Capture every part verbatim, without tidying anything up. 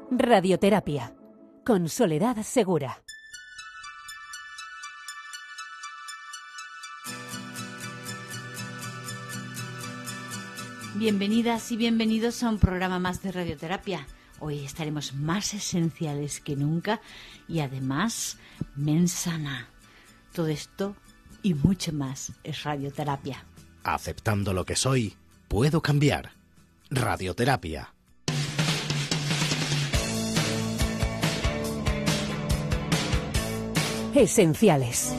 Radioterapia, con Soledad Segura. Bienvenidas y bienvenidos a un programa más de radioterapia. Hoy estaremos más esenciales que nunca y además mensana. Todo esto y mucho más es radioterapia. Aceptando lo que soy, puedo cambiar. Radioterapia. Esenciales.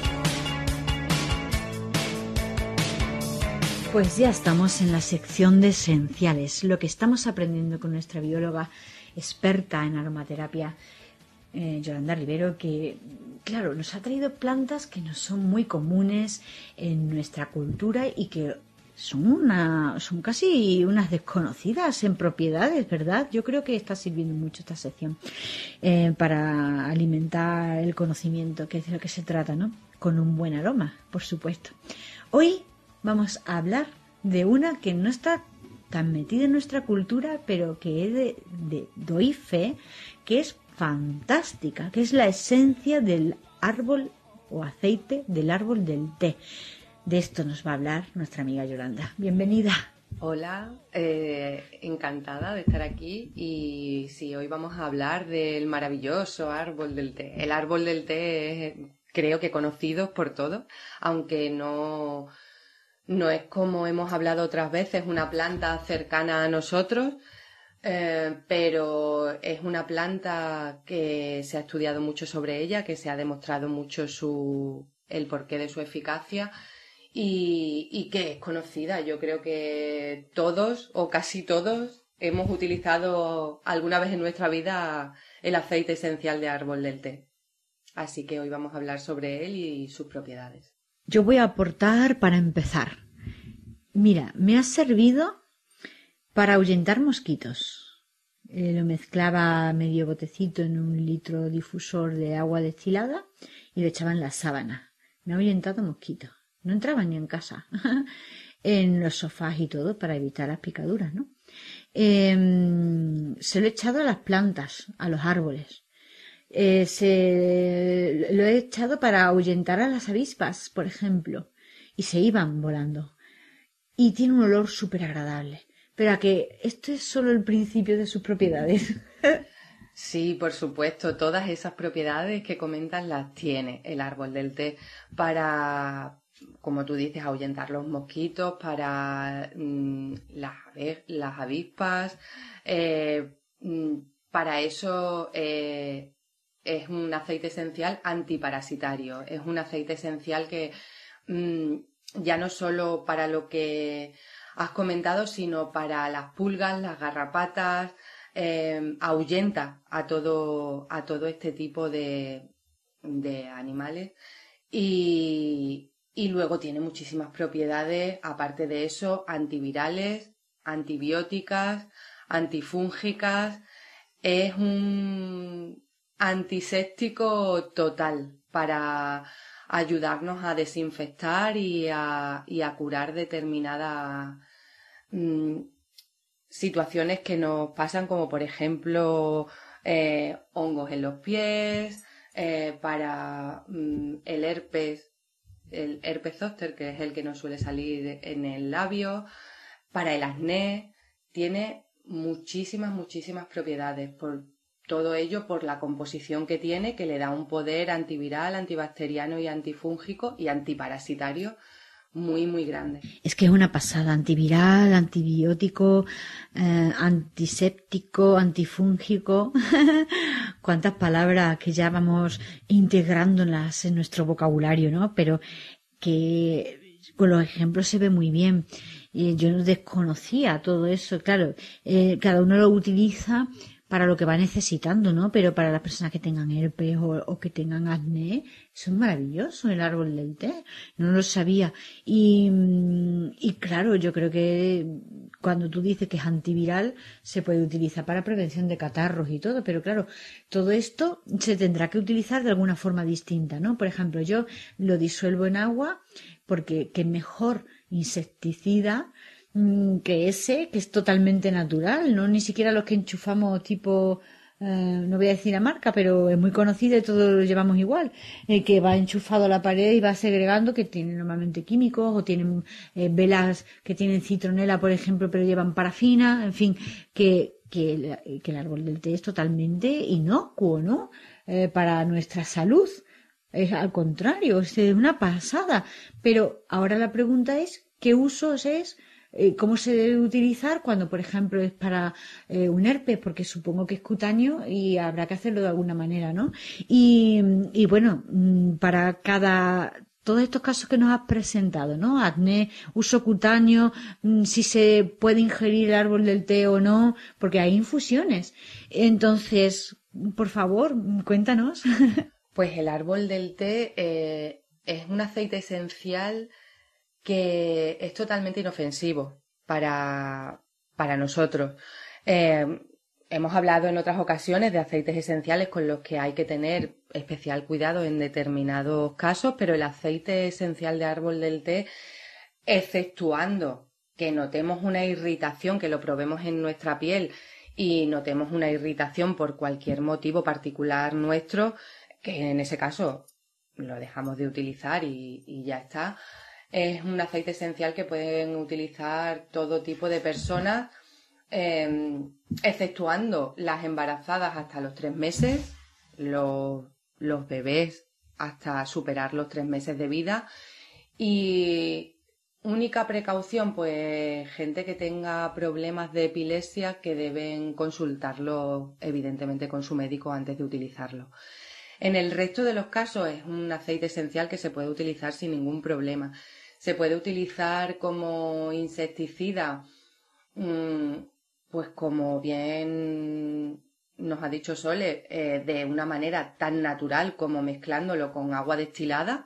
Pues ya estamos en la sección de esenciales, lo que estamos aprendiendo con nuestra bióloga experta en aromaterapia, eh, Yolanda Rivero, que, claro, nos ha traído plantas que no son muy comunes en nuestra cultura y que son, una, son casi unas desconocidas en propiedades, ¿verdad? Yo creo que está sirviendo mucho esta sección eh, para alimentar el conocimiento, que es de lo que se trata, ¿no? Con un buen aroma, por supuesto. Hoy vamos a hablar de una que no está tan metida en nuestra cultura, pero que es de, de, doy fe, que es fantástica, que es la esencia del árbol o aceite del árbol del té. De esto nos va a hablar nuestra amiga Yolanda. Bienvenida. Hola, eh, encantada de estar aquí y sí, hoy vamos a hablar del maravilloso árbol del té. El árbol del té es, creo que conocido por todos, aunque no... No es como hemos hablado otras veces, una planta cercana a nosotros, eh, pero es una planta que se ha estudiado mucho sobre ella, que se ha demostrado mucho su, el porqué de su eficacia y, y que es conocida. Yo creo que todos o casi todos hemos utilizado alguna vez en nuestra vida el aceite esencial de árbol del té. Así que hoy vamos a hablar sobre él y sus propiedades. Yo voy a aportar para empezar. Mira, me ha servido para ahuyentar mosquitos. Eh, lo mezclaba medio botecito en un litro difusor de agua destilada y lo echaba en la sábana. Me ha ahuyentado mosquitos. No entraban ni en casa. En los sofás y todo para evitar las picaduras, ¿no? Eh, se lo he echado a las plantas, a los árboles. Eh, se, lo he echado para ahuyentar a las avispas, por ejemplo, y se iban volando. Y tiene un olor súper agradable. Pero a que esto es solo el principio de sus propiedades. Sí, por supuesto, todas esas propiedades que comentas las tiene el árbol del té para, como tú dices, ahuyentar los mosquitos, para mmm, las, las avispas, eh, para eso... Eh, es un aceite esencial antiparasitario, es un aceite esencial que mmm, ya no solo para lo que has comentado, sino para las pulgas, las garrapatas, eh, ahuyenta a todo, a todo este tipo de, de animales y, y luego tiene muchísimas propiedades, aparte de eso, antivirales, antibióticas, antifúngicas, es un antiséptico total para ayudarnos a desinfectar y a, y a curar determinadas mmm, situaciones que nos pasan, como por ejemplo eh, hongos en los pies, eh, para mmm, el herpes, el herpes zóster, que es el que nos suele salir en el labio, para el acné. Tiene muchísimas, muchísimas propiedades, por todo ello por la composición que tiene, que le da un poder antiviral, antibacteriano y antifúngico y antiparasitario muy, muy grande. Es que es una pasada, antiviral, antibiótico, eh, antiséptico, antifúngico. Cuántas palabras que ya vamos integrándolas en nuestro vocabulario, ¿no? Pero que con los ejemplos se ve muy bien. Eh, yo no desconocía todo eso, claro, eh, cada uno lo utiliza para lo que va necesitando, ¿no? Pero para las personas que tengan herpes o, o que tengan acné, eso es maravilloso, el árbol del té. No lo sabía. Y, y claro, yo creo que cuando tú dices que es antiviral, se puede utilizar para prevención de catarros y todo, pero claro, todo esto se tendrá que utilizar de alguna forma distinta, ¿no? Por ejemplo, yo lo disuelvo en agua porque que mejor insecticida que ese, que es totalmente natural, no ni siquiera los que enchufamos tipo eh, no voy a decir la marca, pero es muy conocida y todos lo llevamos igual, eh, que va enchufado a la pared y va segregando, que tiene normalmente químicos o tienen eh, velas que tienen citronela, por ejemplo, pero llevan parafina, en fin, que, que, el, que el árbol del té es totalmente inocuo, ¿no? Eh, para nuestra salud. Es al contrario, es una pasada. Pero ahora la pregunta es, ¿qué usos es? Eh, ¿Cómo se debe utilizar cuando, por ejemplo, es para eh, un herpes? Porque supongo que es cutáneo y habrá que hacerlo de alguna manera, ¿no? Y, y bueno, para cada... Todos estos casos que nos has presentado, ¿no? Acné, uso cutáneo, si se puede ingerir el árbol del té o no, porque hay infusiones. Entonces, por favor, cuéntanos. Pues el árbol del té eh, es un aceite esencial que es totalmente inofensivo para, para nosotros. Eh, hemos hablado en otras ocasiones de aceites esenciales con los que hay que tener especial cuidado en determinados casos, pero el aceite esencial de árbol del té, exceptuando que notemos una irritación, que lo probemos en nuestra piel y notemos una irritación por cualquier motivo particular nuestro, que en ese caso lo dejamos de utilizar y, y ya está. Es un aceite esencial que pueden utilizar todo tipo de personas, eh, exceptuando las embarazadas hasta los tres meses, los, los bebés hasta superar los tres meses de vida. Y única precaución, pues gente que tenga problemas de epilepsia, que deben consultarlo evidentemente con su médico antes de utilizarlo. En el resto de los casos es un aceite esencial que se puede utilizar sin ningún problema. Se puede utilizar como insecticida, pues como bien nos ha dicho Sole, eh, de una manera tan natural como mezclándolo con agua destilada.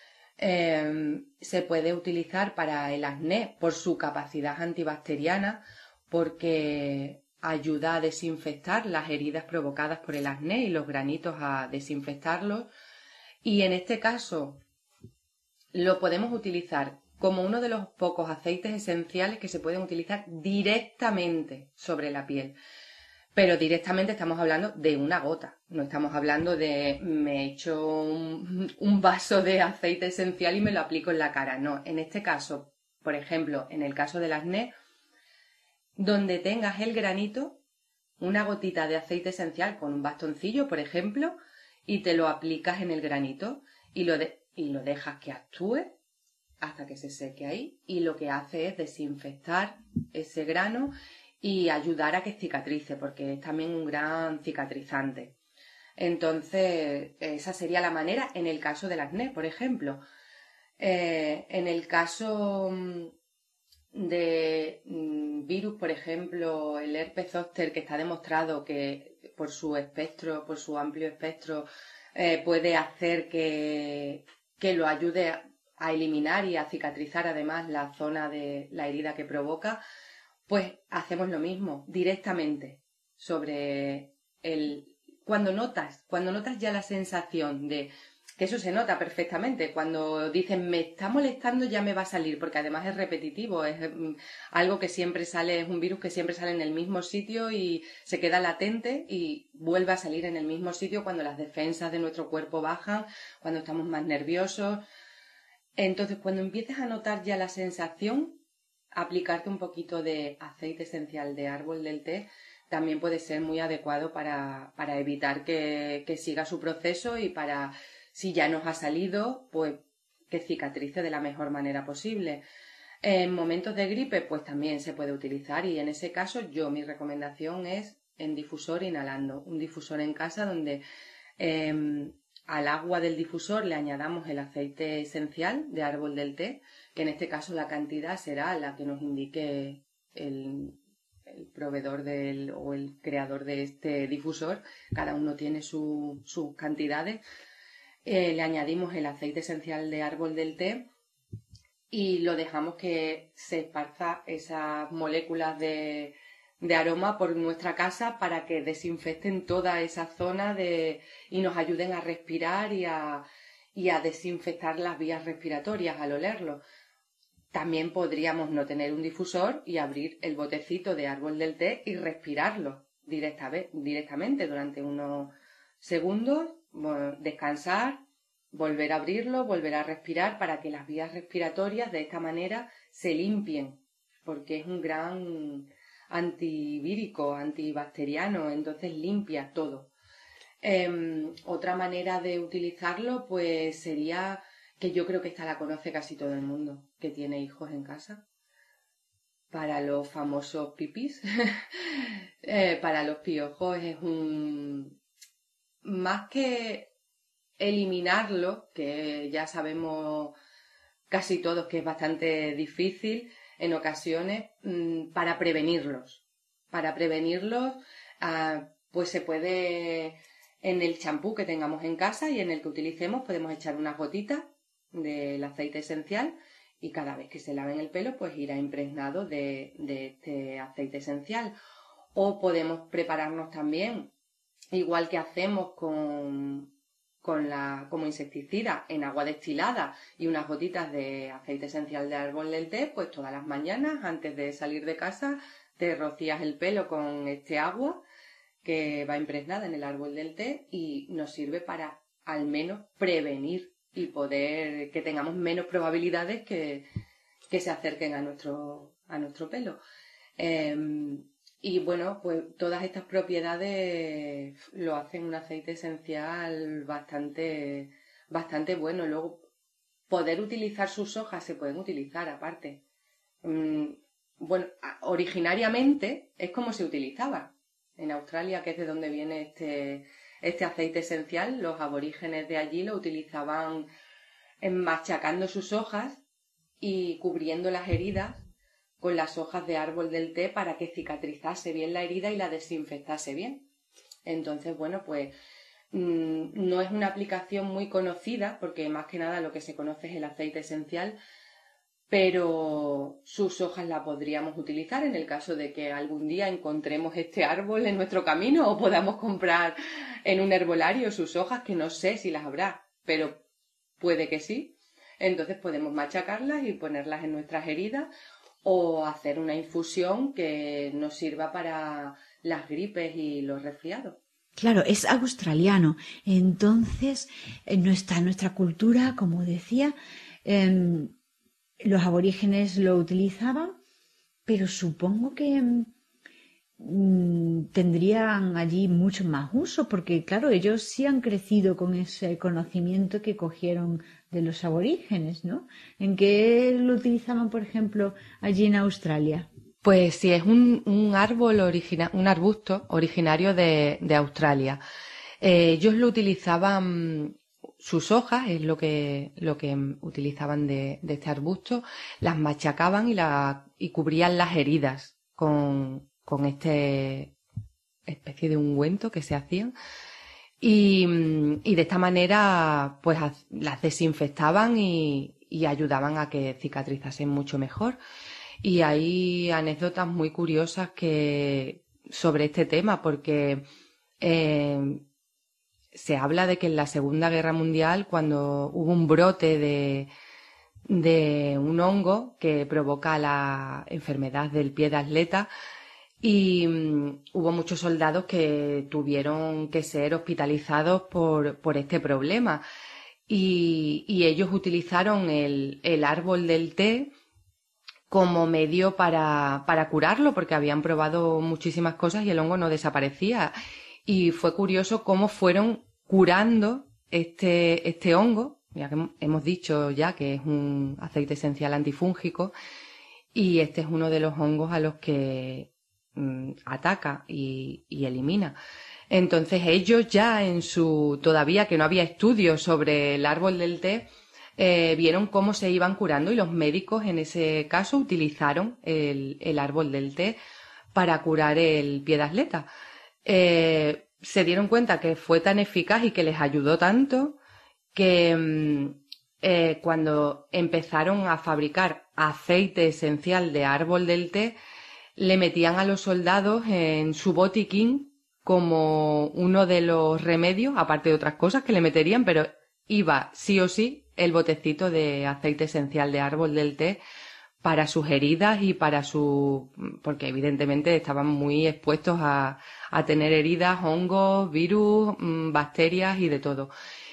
Eh, se puede utilizar para el acné por su capacidad antibacteriana, porque ayuda a desinfectar las heridas provocadas por el acné y los granitos a desinfectarlos. Y en este caso lo podemos utilizar como uno de los pocos aceites esenciales que se pueden utilizar directamente sobre la piel. Pero directamente estamos hablando de una gota, no estamos hablando de me echo un, un vaso de aceite esencial y me lo aplico en la cara. No, en este caso, por ejemplo, en el caso del acné, donde tengas el granito, una gotita de aceite esencial con un bastoncillo, por ejemplo, y te lo aplicas en el granito y lo, de, y lo dejas que actúe hasta que se seque ahí, y lo que hace es desinfectar ese grano y ayudar a que cicatrice, porque es también un gran cicatrizante. Entonces, esa sería la manera en el caso del acné, por ejemplo. Eh, en el caso de virus, por ejemplo, el herpes zóster, que está demostrado que por su espectro, por su amplio espectro, eh, puede hacer que, que lo ayude a, a eliminar y a cicatrizar además la zona de la herida que provoca, pues hacemos lo mismo directamente sobre el... Cuando notas, cuando notas ya la sensación de... que eso se nota perfectamente, cuando dicen me está molestando ya me va a salir, porque además es repetitivo, es algo que siempre sale, es un virus que siempre sale en el mismo sitio y se queda latente y vuelve a salir en el mismo sitio cuando las defensas de nuestro cuerpo bajan, cuando estamos más nerviosos. Entonces, cuando empieces a notar ya la sensación, aplicarte un poquito de aceite esencial de árbol del té también puede ser muy adecuado para, para evitar que, que siga su proceso y para... si ya nos ha salido, pues que cicatrice de la mejor manera posible. En momentos de gripe, pues también se puede utilizar, y en ese caso yo mi recomendación es en difusor inhalando. Un difusor en casa donde eh, al agua del difusor le añadamos el aceite esencial de árbol del té, que en este caso la cantidad será la que nos indique el, el proveedor del, o el creador de este difusor. Cada uno tiene su, sus cantidades. Eh, le añadimos el aceite esencial de árbol del té y lo dejamos que se esparza esas moléculas de, de aroma por nuestra casa para que desinfecten toda esa zona de, y nos ayuden a respirar y a, y a desinfectar las vías respiratorias al olerlo. También podríamos no tener un difusor y abrir el botecito de árbol del té y respirarlo directa, directamente durante unos segundos, bueno, descansar, volver a abrirlo, volver a respirar para que las vías respiratorias de esta manera se limpien, porque es un gran antivírico, antibacteriano, entonces limpia todo. Eh, otra manera de utilizarlo pues sería, que yo creo que esta la conoce casi todo el mundo que tiene hijos en casa, para los famosos pipis, eh, para los piojos es un... más que eliminarlo, que ya sabemos casi todos que es bastante difícil en ocasiones, mmm, para prevenirlos. Para prevenirlos, ah, pues se puede, en el champú que tengamos en casa y en el que utilicemos, podemos echar unas gotitas del aceite esencial y cada vez que se laven el pelo, pues irá impregnado de, de este aceite esencial. O podemos prepararnos también, igual que hacemos con... con la, como insecticida en agua destilada y unas gotitas de aceite esencial de árbol del té, pues todas las mañanas antes de salir de casa te rocías el pelo con este agua que va impregnada en el árbol del té y nos sirve para al menos prevenir y poder que tengamos menos probabilidades que, que se acerquen a nuestro, a nuestro pelo. Eh, Y bueno, pues todas estas propiedades lo hacen un aceite esencial bastante, bastante bueno. Luego, poder utilizar sus hojas se pueden utilizar aparte. Bueno, originariamente es como se utilizaba. En Australia, que es de donde viene este, este aceite esencial, los aborígenes de allí lo utilizaban machacando sus hojas y cubriendo las heridas con las hojas de árbol del té para que cicatrizase bien la herida y la desinfectase bien. Entonces, bueno, pues mmm, no es una aplicación muy conocida, porque más que nada lo que se conoce es el aceite esencial, pero sus hojas la podríamos utilizar en el caso de que algún día encontremos este árbol en nuestro camino o podamos comprar en un herbolario sus hojas, que no sé si las habrá, pero puede que sí. Entonces podemos machacarlas y ponerlas en nuestras heridas o hacer una infusión que nos sirva para las gripes y los resfriados. Claro, es australiano. Entonces, no está en nuestra cultura, como decía, eh, los aborígenes lo utilizaban, pero supongo que mm, tendrían allí mucho más uso, porque claro, ellos sí han crecido con ese conocimiento que cogieron de los aborígenes, ¿no? ¿En qué lo utilizaban, por ejemplo, allí en Australia? Pues sí, es un, un árbol, origina, un arbusto originario de, de Australia. Eh, ellos lo utilizaban, sus hojas es lo que, lo que utilizaban de, de este arbusto, las machacaban y, la, y cubrían las heridas con, con este especie de ungüento que se hacían. Y, y de esta manera pues las desinfectaban y, y ayudaban a que cicatrizasen mucho mejor. Y hay anécdotas muy curiosas que sobre este tema, porque eh, se habla de que en la Segunda Guerra Mundial, cuando hubo un brote de, de un hongo que provoca la enfermedad del pie de atleta, y um, hubo muchos soldados que tuvieron que ser hospitalizados por, por este problema. Y, y ellos utilizaron el, el árbol del té como medio para, para curarlo, porque habían probado muchísimas cosas y el hongo no desaparecía. Y fue curioso cómo fueron curando este, este hongo, ya que hemos dicho ya que es un aceite esencial antifúngico, y este es uno de los hongos a los que ataca y, y elimina. Entonces ellos ya en su, todavía que no había estudios sobre el árbol del té, eh, vieron cómo se iban curando y los médicos en ese caso utilizaron el, el árbol del té para curar el pie de atleta. Eh, se dieron cuenta que fue tan eficaz y que les ayudó tanto que eh, cuando empezaron a fabricar aceite esencial de árbol del té, le metían a los soldados en su botiquín como uno de los remedios, aparte de otras cosas que le meterían, pero iba sí o sí el botecito de aceite esencial de árbol del té para sus heridas y para su... porque evidentemente estaban muy expuestos a, a tener heridas, hongos, virus, bacterias y de todo.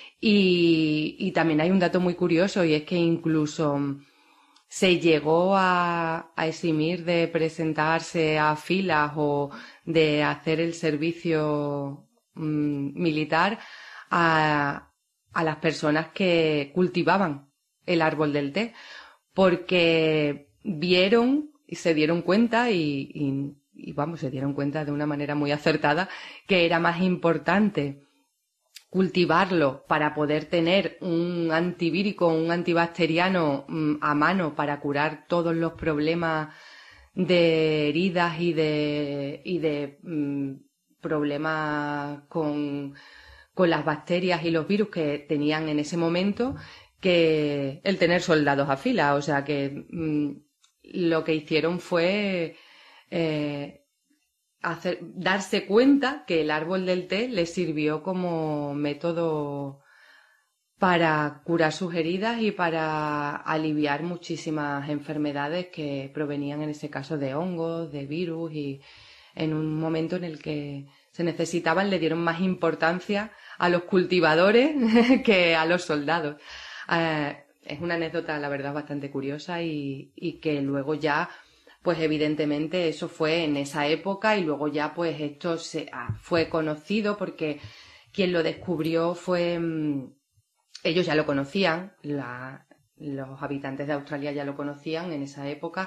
Y, y también hay un dato muy curioso, y es que incluso se llegó a, a eximir de presentarse a filas o de hacer el servicio mmm, militar a, a las personas que cultivaban el árbol del té, porque vieron y se dieron cuenta y, y, y vamos, se dieron cuenta de una manera muy acertada que era más importante cultivarlo para poder tener un antivírico, un antibacteriano mmm, a mano para curar todos los problemas de heridas y de, y de mmm, problemas con, con las bacterias y los virus que tenían en ese momento, que el tener soldados a fila. O sea que mmm, lo que hicieron fue eh, hacer, darse cuenta que el árbol del té les sirvió como método para curar sus heridas y para aliviar muchísimas enfermedades que provenían en ese caso de hongos, de virus, y en un momento en el que se necesitaban le dieron más importancia a los cultivadores que a los soldados. Eh, es una anécdota, la verdad, bastante curiosa y, y que luego ya, pues evidentemente eso fue en esa época, y luego ya pues esto se, ah, fue conocido porque quien lo descubrió fue... Mmm, ellos ya lo conocían, la, los habitantes de Australia ya lo conocían en esa época,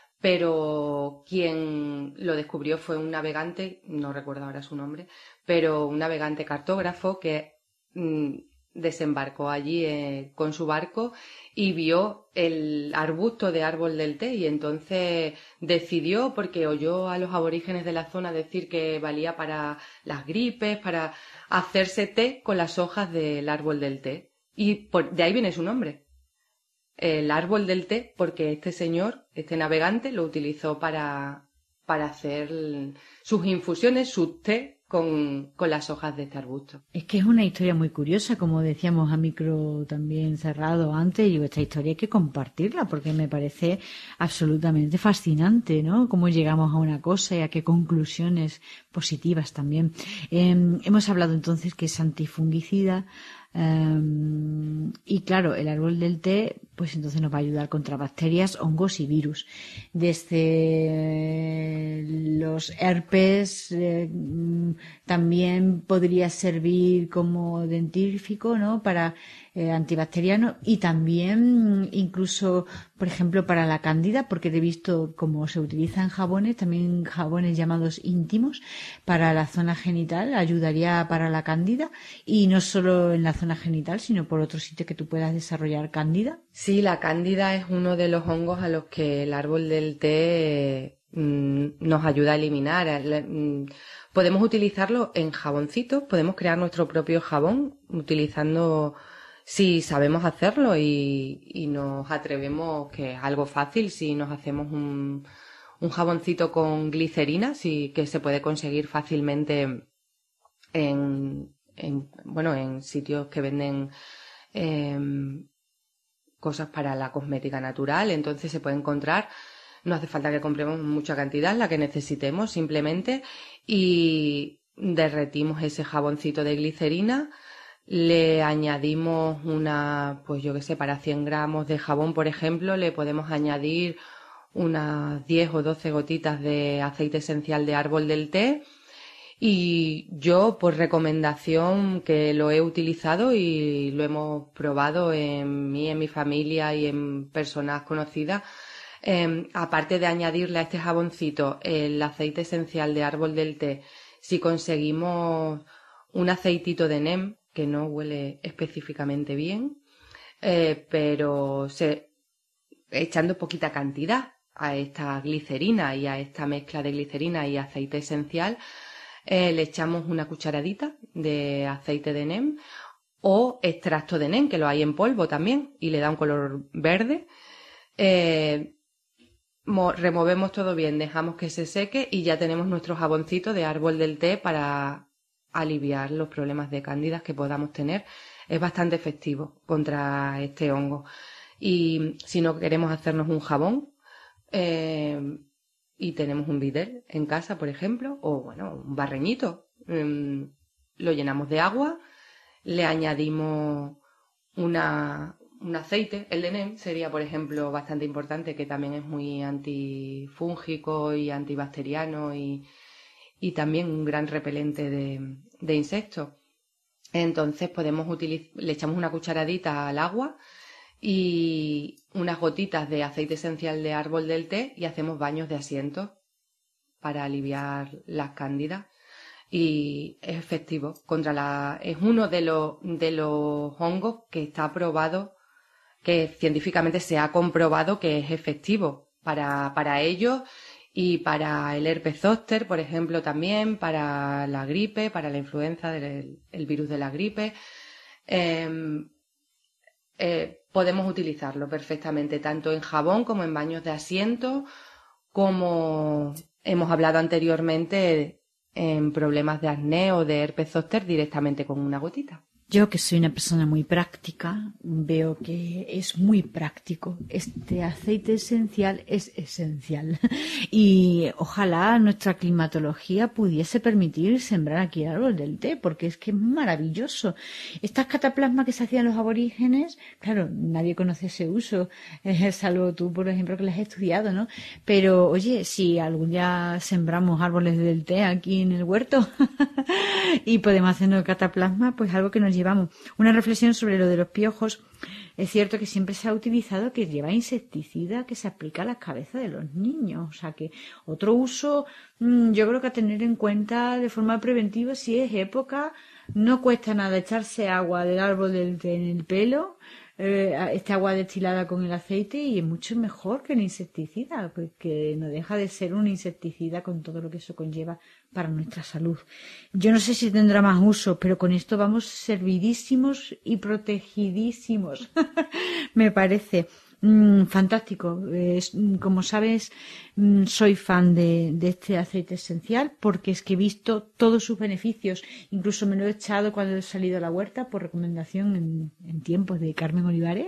pero quien lo descubrió fue un navegante, no recuerdo ahora su nombre, pero un navegante cartógrafo que mmm, desembarcó allí eh, con su barco y vio el arbusto de árbol del té, y entonces decidió, porque oyó a los aborígenes de la zona decir que valía para las gripes, para hacerse té con las hojas del árbol del té. Y por, de ahí viene su nombre, el árbol del té, porque este señor, este navegante, lo utilizó para, para hacer sus infusiones, sus té con, con las hojas de este arbusto. Es que es una historia muy curiosa, como decíamos a micro también cerrado antes. Digo, esta historia hay que compartirla porque me parece absolutamente fascinante, ¿no? Cómo llegamos a una cosa y a qué conclusiones positivas también. Eh, hemos hablado entonces que es antifungicida. Um, y claro, el árbol del té pues entonces nos va a ayudar contra bacterias, hongos y virus, desde los herpes. Eh, también podría servir como dentífrico, ¿no? Para eh, antibacteriano, y también incluso, por ejemplo, para la cándida, porque he visto cómo se utilizan jabones, también jabones llamados íntimos para la zona genital, ayudaría para la cándida, y no solo en la zona genital, sino por otros sitios que tú puedas desarrollar cándida. Sí, la cándida es uno de los hongos a los que el árbol del té mmm, nos ayuda a eliminar. Podemos utilizarlo en jaboncitos, podemos crear nuestro propio jabón utilizando, si sabemos hacerlo y, y nos atrevemos, que es algo fácil, si nos hacemos un, un jaboncito con glicerina, sí, que se puede conseguir fácilmente en, en bueno, en sitios que venden eh, cosas para la cosmética natural. Entonces se puede encontrar, no hace falta que compremos mucha cantidad, la que necesitemos simplemente, y derretimos ese jaboncito de glicerina, le añadimos una, pues yo que sé, para cien gramos de jabón, por ejemplo, le podemos añadir unas diez o doce gotitas de aceite esencial de árbol del té. Y yo, por recomendación, que lo he utilizado y lo hemos probado en mí, en mi familia y en personas conocidas, eh, aparte de añadirle a este jaboncito el aceite esencial de árbol del té, si conseguimos un aceitito de neem, que no huele específicamente bien, eh, pero se, echando poquita cantidad a esta glicerina y a esta mezcla de glicerina y aceite esencial, Eh, le echamos una cucharadita de aceite de neem o extracto de neem, que lo hay en polvo también y le da un color verde. Eh, removemos todo bien, dejamos que se seque y ya tenemos nuestro jaboncito de árbol del té para aliviar los problemas de cándidas que podamos tener. Es bastante efectivo contra este hongo. Y si no queremos hacernos un jabón, eh, y tenemos un bidel en casa, por ejemplo, o bueno, un barreñito, eh, lo llenamos de agua, le añadimos una, un aceite, el de neem sería, por ejemplo, bastante importante, que también es muy antifúngico y antibacteriano y, y también un gran repelente de, de insectos. Entonces podemos utilizar, le echamos una cucharadita al agua y unas gotitas de aceite esencial de árbol del té y hacemos baños de asiento para aliviar las cándidas. Y es efectivo contra la, es uno de los, de los hongos que está probado, que científicamente se ha comprobado que es efectivo para, para ellos y para el herpes zóster, por ejemplo, también, para la gripe, para la influenza, del, el virus de la gripe. Eh, eh, podemos utilizarlo perfectamente, tanto en jabón como en baños de asiento, como hemos hablado anteriormente en problemas de acné o de herpes zóster directamente con una gotita. Yo, que soy una persona muy práctica, veo que es muy práctico. Este aceite esencial es esencial. Y ojalá nuestra climatología pudiese permitir sembrar aquí el árbol del té, porque es que es maravilloso. Estas cataplasmas que se hacían los aborígenes, claro, nadie conoce ese uso, eh, salvo tú, por ejemplo, que las has estudiado, ¿no? Pero, oye, si algún día sembramos árboles del té aquí en el huerto y podemos hacernos cataplasma, pues algo que nos llevamos. Una reflexión sobre lo de los piojos. Es cierto que siempre se ha utilizado que lleva insecticida que se aplica a la cabeza de los niños. O sea que otro uso, yo creo que a tener en cuenta de forma preventiva, si es época, no cuesta nada echarse agua del árbol del té en el pelo, eh, este agua destilada con el aceite, y es mucho mejor que el insecticida, porque no deja de ser un insecticida con todo lo que eso conlleva para nuestra salud. Yo no sé si tendrá más uso, pero con esto vamos servidísimos y protegidísimos. Me parece mm, fantástico. Es, como sabes, mm, soy fan de, de este aceite esencial porque es que he visto todos sus beneficios. Incluso me lo he echado cuando he salido a la huerta por recomendación en, en tiempos de Carmen Olivares.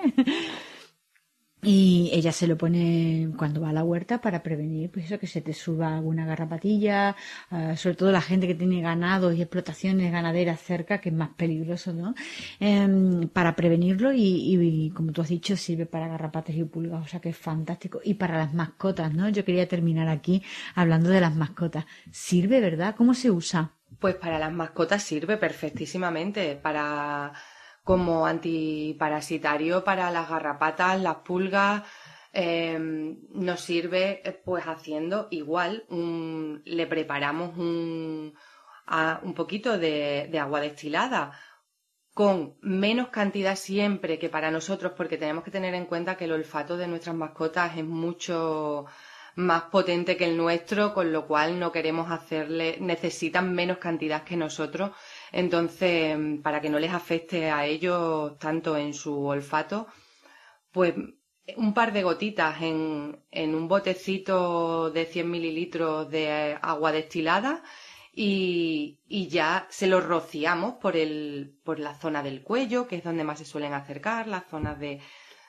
Y ella se lo pone cuando va a la huerta para prevenir, pues eso, que se te suba alguna garrapatilla, uh, sobre todo la gente que tiene ganados y explotaciones ganaderas cerca, que es más peligroso, ¿no? Um, para prevenirlo y, y, como tú has dicho, sirve para garrapatas y pulgas, o sea que es fantástico. Y para las mascotas, ¿no? Yo quería terminar aquí hablando de las mascotas. ¿Sirve, verdad? ¿Cómo se usa? Pues para las mascotas sirve perfectísimamente, para... como antiparasitario para las garrapatas, las pulgas, eh, nos sirve pues haciendo igual, un, le preparamos un, a, un poquito de, de agua destilada con menos cantidad siempre que para nosotros, porque tenemos que tener en cuenta que el olfato de nuestras mascotas es mucho más potente que el nuestro, con lo cual no queremos hacerle, necesitan menos cantidad que nosotros. Entonces, para que no les afecte a ellos tanto en su olfato, pues un par de gotitas en, en un botecito de cien mililitros de agua destilada y, y ya se los rociamos por, el, por la zona del cuello, que es donde más se suelen acercar, las zonas de,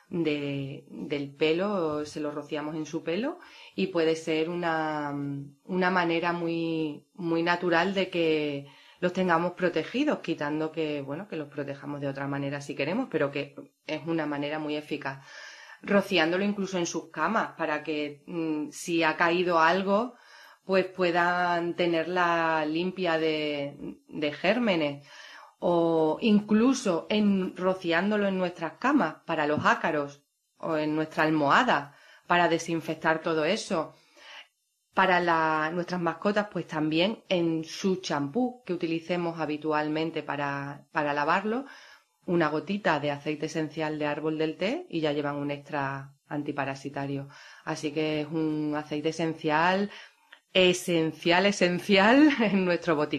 de, del pelo, se los rociamos en su pelo y puede ser una, una manera muy, muy natural de que los tengamos protegidos, quitando que, bueno, que los protejamos de otra manera si queremos, pero que es una manera muy eficaz. Rociándolo incluso en sus camas, para que mmm, si ha caído algo, pues puedan tenerla limpia de, de gérmenes. O incluso en, rociándolo en nuestras camas, para los ácaros, o en nuestra almohada, para desinfectar todo eso. Para la, nuestras mascotas, pues también en su champú que utilicemos habitualmente para, para lavarlo, una gotita de aceite esencial de árbol del té y ya llevan un extra antiparasitario. Así que es un aceite esencial, esencial, esencial en nuestro botiquín.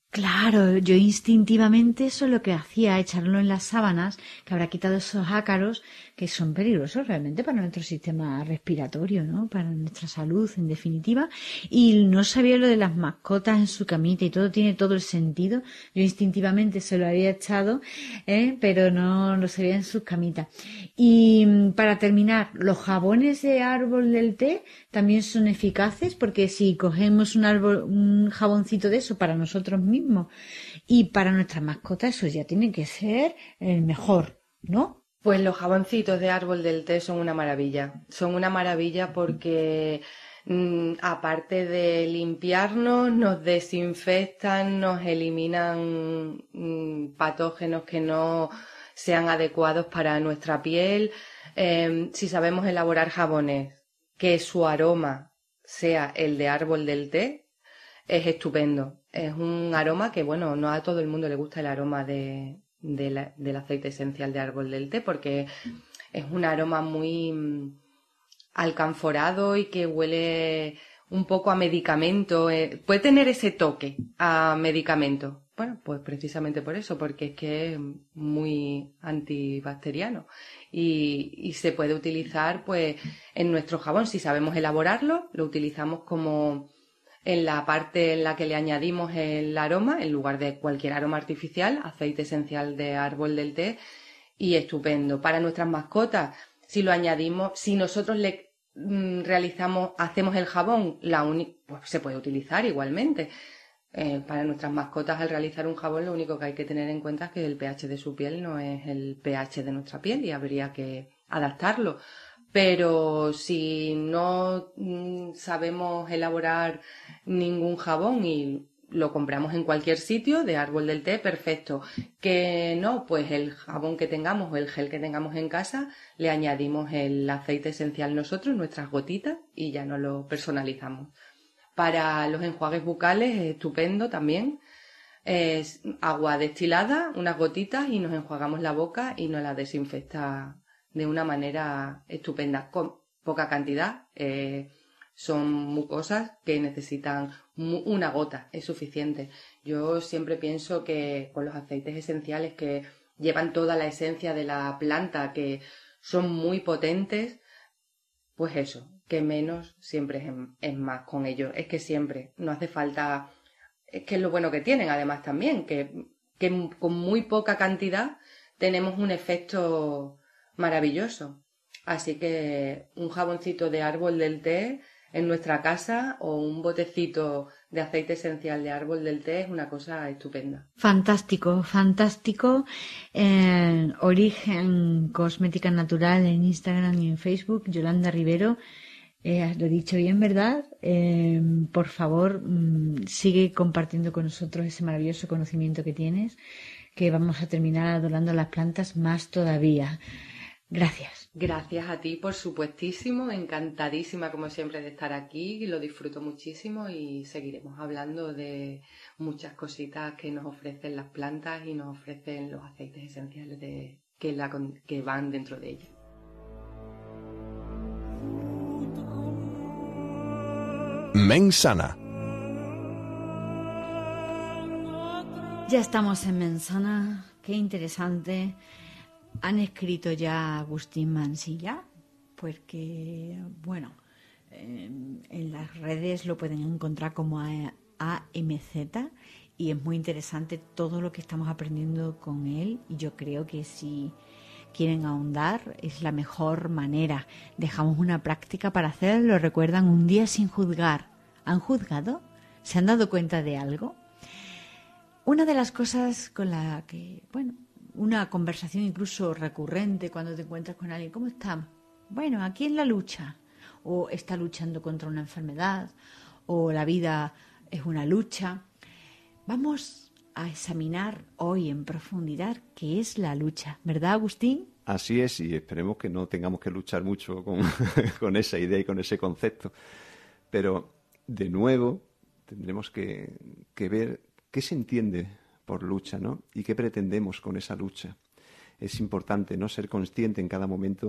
Claro, yo instintivamente eso es lo que hacía, echarlo en las sábanas, que habrá quitado esos ácaros que son peligrosos realmente para nuestro sistema respiratorio, ¿no? Para nuestra salud, en definitiva. Y no sabía lo de las mascotas en su camita y todo tiene todo el sentido. Yo instintivamente se lo había echado, ¿eh? Pero no lo sabía en sus camitas. Y para terminar, los jabones de árbol del té también son eficaces porque si cogemos un árbol, un jaboncito de eso para nosotros mismos y para nuestras mascotas, eso ya tiene que ser el mejor, ¿no? Pues los jaboncitos de árbol del té son una maravilla. Son una maravilla porque mmm, aparte de limpiarnos, nos desinfectan, nos eliminan mmm, patógenos que no sean adecuados para nuestra piel. Eh, si sabemos elaborar jabones que su aroma sea el de árbol del té, es estupendo. Es un aroma que, bueno, no a todo el mundo le gusta el aroma de, de la, del aceite esencial de árbol del té porque es un aroma muy mm, alcanforado y que huele un poco a medicamento. Eh, puede tener ese toque a medicamento. Bueno, pues precisamente por eso, porque es que es muy antibacteriano y, y se puede utilizar pues en nuestro jabón. Si sabemos elaborarlo, lo utilizamos como en la parte en la que le añadimos el aroma, en lugar de cualquier aroma artificial, aceite esencial de árbol del té, y estupendo. Para nuestras mascotas, si lo añadimos, si nosotros le mm, realizamos, hacemos el jabón, la uni- pues se puede utilizar igualmente. Eh, para nuestras mascotas, al realizar un jabón, lo único que hay que tener en cuenta es que el pH de su piel no es el pH de nuestra piel y habría que adaptarlo. Pero si no mm, sabemos elaborar ningún jabón y lo compramos en cualquier sitio de árbol del té, perfecto. Que no, pues el jabón que tengamos o el gel que tengamos en casa, le añadimos el aceite esencial nosotros, nuestras gotitas, y ya nos lo personalizamos. Para los enjuagues bucales es estupendo también. Es agua destilada, unas gotitas, y nos enjuagamos la boca y nos la desinfecta de una manera estupenda, con poca cantidad. Eh, son mucosas que necesitan mu- una gota, es suficiente. Yo siempre pienso que con los aceites esenciales que llevan toda la esencia de la planta, que son muy potentes, pues eso, que menos siempre es, es más con ellos. Es que siempre, no hace falta, es que es lo bueno que tienen además también, que, que con muy poca cantidad tenemos un efecto maravilloso. Así que un jaboncito de árbol del té en nuestra casa o un botecito de aceite esencial de árbol del té es una cosa estupenda. Fantástico, fantástico. Eh, Origen Cosmética Natural en Instagram y en Facebook, Yolanda Rivero. Eh, lo he dicho bien, ¿verdad? Eh, por favor, mmm, sigue compartiendo con nosotros ese maravilloso conocimiento que tienes, que vamos a terminar adorando las plantas más todavía. Gracias. Gracias a ti, por supuestísimo. Encantadísima, como siempre, de estar aquí. Lo disfruto muchísimo y seguiremos hablando de muchas cositas que nos ofrecen las plantas y nos ofrecen los aceites esenciales de, que, la, que van dentro de ellas. Mensana. Ya estamos en Mensana. Qué interesante. ¿Han escrito ya Agustín Mansilla? Porque, bueno, eh, en las redes lo pueden encontrar como A M Z y es muy interesante todo lo que estamos aprendiendo con él, y yo creo que si quieren ahondar es la mejor manera. Dejamos una práctica para hacerlo. ¿Recuerdan un día sin juzgar? ¿Han juzgado? ¿Se han dado cuenta de algo? Una de las cosas con la que, bueno, una conversación incluso recurrente cuando te encuentras con alguien, ¿cómo está? Bueno, aquí en la lucha, o está luchando contra una enfermedad, o la vida es una lucha. Vamos a examinar hoy en profundidad qué es la lucha, ¿verdad, Agustín? Así es, y esperemos que no tengamos que luchar mucho con, con esa idea y con ese concepto. Pero, de nuevo, tendremos que, que ver qué se entiende por lucha, ¿no? Y qué pretendemos con esa lucha. Es importante no ser consciente en cada momento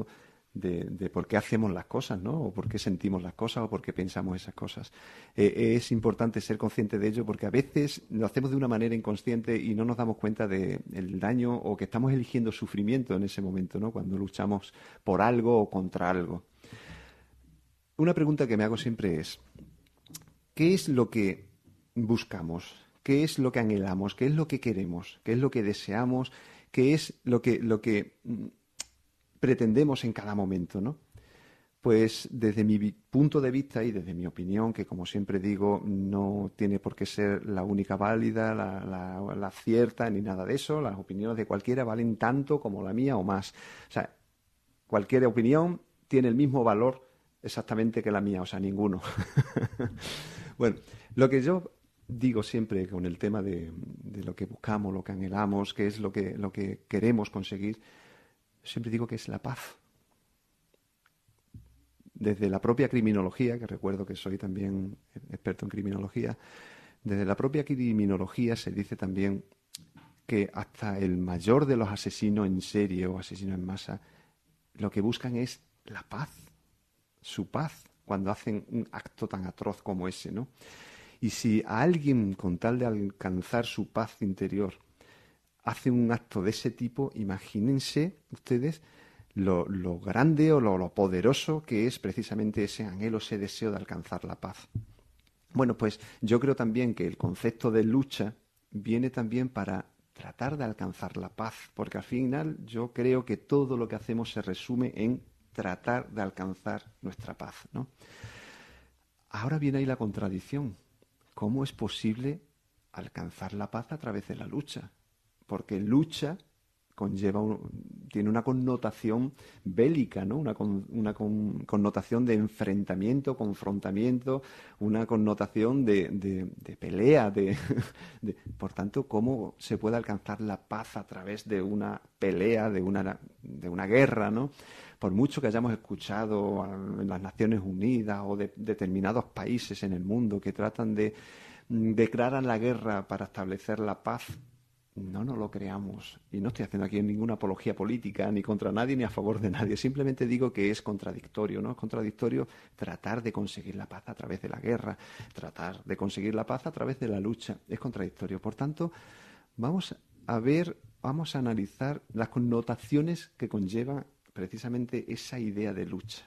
de, de por qué hacemos las cosas, ¿no? O por qué sentimos las cosas o por qué pensamos esas cosas. Eh, es importante ser consciente de ello porque a veces lo hacemos de una manera inconsciente y no nos damos cuenta del daño o que estamos eligiendo sufrimiento en ese momento, ¿no? Cuando luchamos por algo o contra algo. Una pregunta que me hago siempre es, ¿qué es lo que buscamos? ¿Qué es lo que anhelamos? ¿Qué es lo que queremos? ¿Qué es lo que deseamos? ¿Qué es lo que, lo que pretendemos en cada momento, ¿no? Pues desde mi punto de vista y desde mi opinión, que como siempre digo, no tiene por qué ser la única válida, la, la, la cierta, ni nada de eso. Las opiniones de cualquiera valen tanto como la mía o más. O sea, cualquier opinión tiene el mismo valor exactamente que la mía, o sea, ninguno. Bueno, lo que yo digo siempre con el tema de, de lo que buscamos, lo que anhelamos, qué es lo que, lo que queremos conseguir, siempre digo que es la paz. Desde la propia criminología, que recuerdo que soy también experto en criminología, desde la propia criminología se dice también que hasta el mayor de los asesinos en serie o asesinos en masa, lo que buscan es la paz, su paz, cuando hacen un acto tan atroz como ese, ¿no? Y si a alguien, con tal de alcanzar su paz interior, hace un acto de ese tipo, imagínense ustedes lo, lo grande o lo, lo poderoso que es precisamente ese anhelo, ese deseo de alcanzar la paz. Bueno, pues yo creo también que el concepto de lucha viene también para tratar de alcanzar la paz, porque al final yo creo que todo lo que hacemos se resume en tratar de alcanzar nuestra paz, ¿no? Ahora viene ahí la contradicción. ¿Cómo es posible alcanzar la paz a través de la lucha? Porque lucha conlleva un, tiene una connotación bélica, ¿no? Una, con, una con, connotación de enfrentamiento, confrontamiento, una connotación de, de, de pelea. De, de, por tanto, ¿cómo se puede alcanzar la paz a través de una pelea, de una, de una guerra, ¿no? Por mucho que hayamos escuchado en las Naciones Unidas o de determinados países en el mundo que tratan de declarar la guerra para establecer la paz, no nos lo creamos. Y no estoy haciendo aquí ninguna apología política, ni contra nadie, ni a favor de nadie. Simplemente digo que es contradictorio, ¿no? Es contradictorio tratar de conseguir la paz a través de la guerra, tratar de conseguir la paz a través de la lucha. Es contradictorio. Por tanto, vamos a ver, vamos a analizar las connotaciones que conlleva precisamente esa idea de lucha.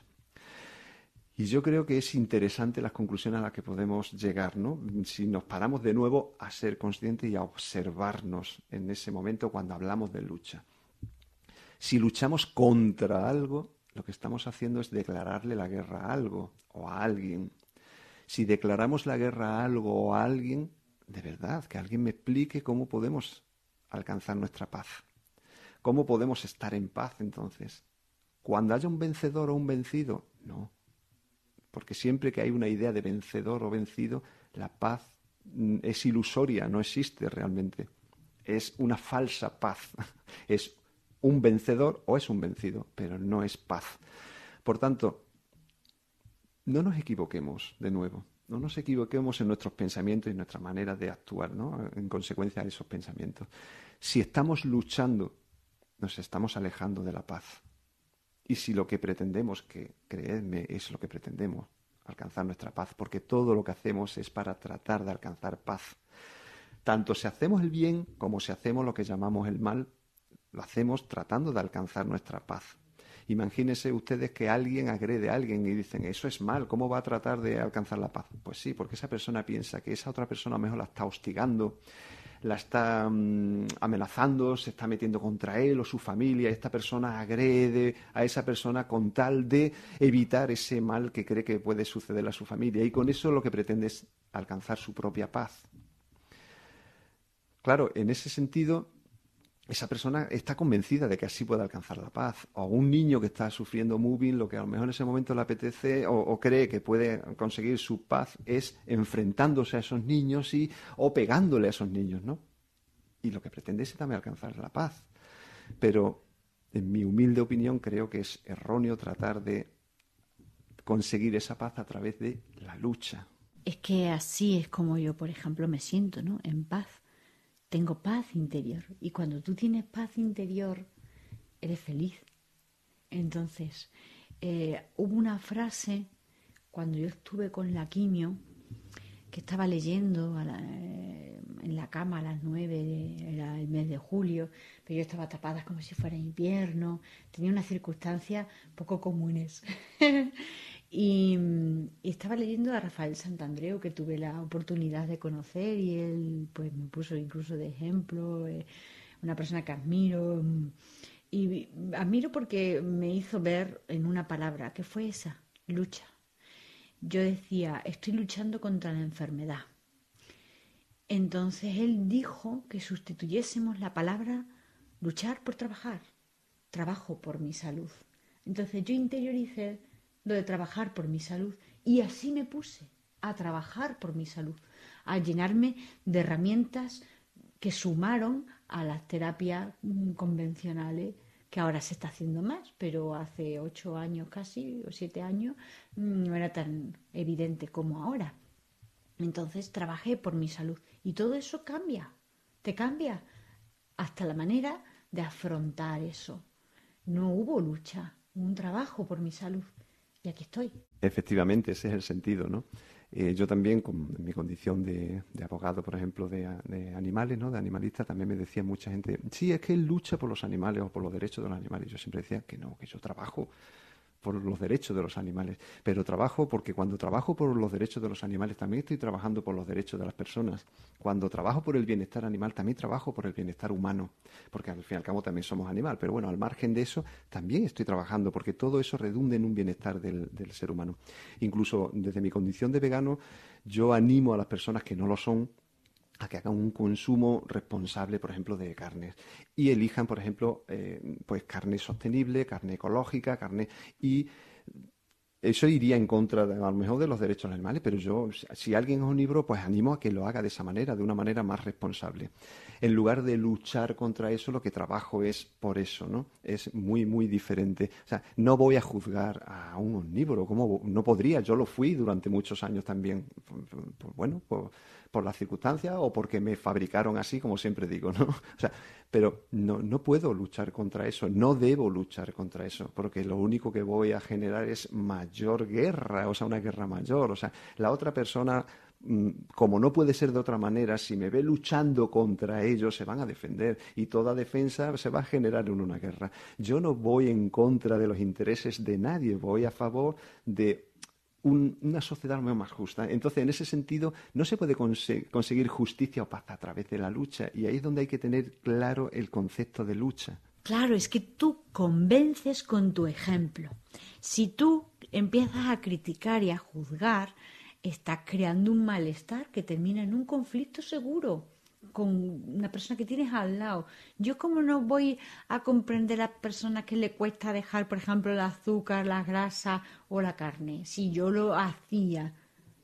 Y yo creo que es interesante las conclusiones a las que podemos llegar, ¿no? Si nos paramos de nuevo a ser conscientes y a observarnos en ese momento cuando hablamos de lucha. Si luchamos contra algo, lo que estamos haciendo es declararle la guerra a algo o a alguien. Si declaramos la guerra a algo o a alguien, de verdad, que alguien me explique cómo podemos alcanzar nuestra paz. ¿Cómo podemos estar en paz entonces? ¿Cuando haya un vencedor o un vencido? No. Porque siempre que hay una idea de vencedor o vencido, la paz es ilusoria, no existe realmente. Es una falsa paz. Es un vencedor o es un vencido, pero no es paz. Por tanto, no nos equivoquemos de nuevo. No nos equivoquemos en nuestros pensamientos y nuestra manera de actuar, ¿no? En consecuencia de esos pensamientos. Si estamos luchando, nos estamos alejando de la paz. Y si lo que pretendemos, que creedme es lo que pretendemos, alcanzar nuestra paz, porque todo lo que hacemos es para tratar de alcanzar paz. Tanto si hacemos el bien como si hacemos lo que llamamos el mal, lo hacemos tratando de alcanzar nuestra paz. Imagínense ustedes que alguien agrede a alguien y dicen, eso es mal, ¿cómo va a tratar de alcanzar la paz? Pues sí, porque esa persona piensa que esa otra persona a lo mejor la está hostigando, la está um, amenazando, se está metiendo contra él o su familia. Esta persona agrede a esa persona con tal de evitar ese mal que cree que puede suceder a su familia. Y con eso lo que pretende es alcanzar su propia paz. Claro, en ese sentido, esa persona está convencida de que así puede alcanzar la paz. O un niño que está sufriendo mobbing, lo que a lo mejor en ese momento le apetece o, o cree que puede conseguir su paz es enfrentándose a esos niños y, o pegándole a esos niños, ¿no? Y lo que pretende es también alcanzar la paz. Pero, en mi humilde opinión, creo que es erróneo tratar de conseguir esa paz a través de la lucha. Es que así es como yo, por ejemplo, me siento, ¿no? En paz. Tengo paz interior. Y cuando tú tienes paz interior, eres feliz. Entonces, Eh, hubo una frase cuando yo estuve con la quimio, que estaba leyendo a la, eh, en la cama a las nueve, era el mes de julio, pero yo estaba tapada como si fuera invierno, tenía unas circunstancias poco comunes. y, y estaba leyendo a Rafael Santandreu, que tuve la oportunidad de conocer, y él pues me puso incluso de ejemplo, eh, una persona que admiro, y admiro porque me hizo ver en una palabra, que fue esa, lucha. Yo decía, estoy luchando contra la enfermedad. Entonces él dijo que sustituyésemos la palabra luchar por trabajar. Trabajo por mi salud. Entonces yo interioricé lo de trabajar por mi salud y así me puse a trabajar por mi salud, a llenarme de herramientas que sumaron a las terapias convencionales, que ahora se está haciendo más, pero hace ocho años casi, o siete años, no era tan evidente como ahora. Entonces trabajé por mi salud y todo eso cambia, te cambia hasta la manera de afrontar eso. No hubo lucha, hubo un trabajo por mi salud y aquí estoy. Efectivamente, ese es el sentido, ¿no? Eh, yo también, con mi condición de, de abogado, por ejemplo, de, de animales, ¿no? De animalista, también me decía mucha gente, sí, es que él lucha por los animales o por los derechos de los animales. Yo siempre decía que no, que yo trabajo por los derechos de los animales, pero trabajo porque cuando trabajo por los derechos de los animales también estoy trabajando por los derechos de las personas. Cuando trabajo por el bienestar animal también trabajo por el bienestar humano, porque al fin y al cabo también somos animal, pero bueno, al margen de eso también estoy trabajando porque todo eso redunda en un bienestar del, del ser humano. Incluso desde mi condición de vegano yo animo a las personas que no lo son a que hagan un consumo responsable, por ejemplo, de carnes y elijan, por ejemplo, eh, pues carne sostenible, carne ecológica, carne y eso iría en contra, de, a lo mejor, de los derechos de los animales, pero yo, si alguien es omnívoro, pues animo a que lo haga de esa manera, de una manera más responsable. En lugar de luchar contra eso, lo que trabajo es por eso, ¿no? Es muy, muy diferente. O sea, no voy a juzgar a un omnívoro, ¿cómo? No podría, yo lo fui durante muchos años también, pues, bueno, por, por las circunstancias o porque me fabricaron así, como siempre digo, ¿no? O sea, pero no, no puedo luchar contra eso, no debo luchar contra eso, porque lo único que voy a generar es mayor guerra, o sea, una guerra mayor. O sea, la otra persona, como no puede ser de otra manera, si me ve luchando contra ellos, se van a defender y toda defensa se va a generar en una guerra. Yo no voy en contra de los intereses de nadie, voy a favor de Un, una sociedad más justa. Entonces, en ese sentido, no se puede conse- conseguir justicia o paz a través de la lucha. Y ahí es donde hay que tener claro el concepto de lucha. Claro, es que tú convences con tu ejemplo. Si tú empiezas a criticar y a juzgar, estás creando un malestar que termina en un conflicto seguro con una persona que tienes al lado. Yo, ¿cómo no voy a comprender a las personas que le cuesta dejar, por ejemplo, el azúcar, la grasa o la carne? Si yo lo hacía.